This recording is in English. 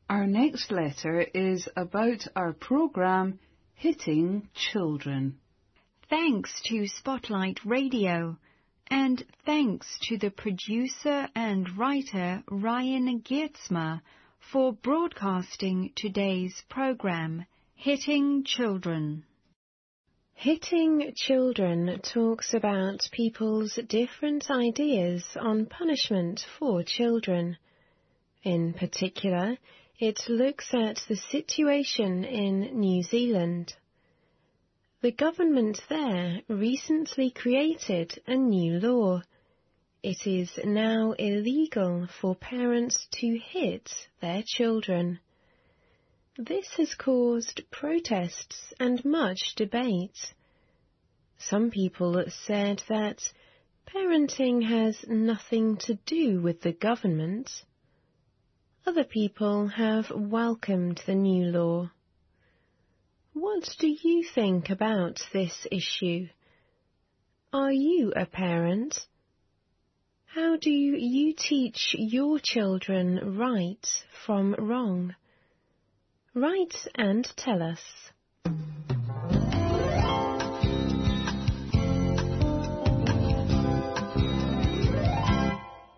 Our next letter is about our programme Hitting Children. Thanks to Spotlight Radio, and thanks to the producer and writer Ryan Geertsma for broadcasting today's programme, Hitting Children. Hitting Children talks about people's different ideas on punishment for children. In particular, it looks at the situation in New Zealand. The government there recently created a new law. It is now illegal for parents to hit their children. This has caused protests and much debate. Some people said that parenting has nothing to do with the government. Other people have welcomed the new law. What do you think about this issue? Are you a parent? How do you teach your children right from wrong? Write and tell us.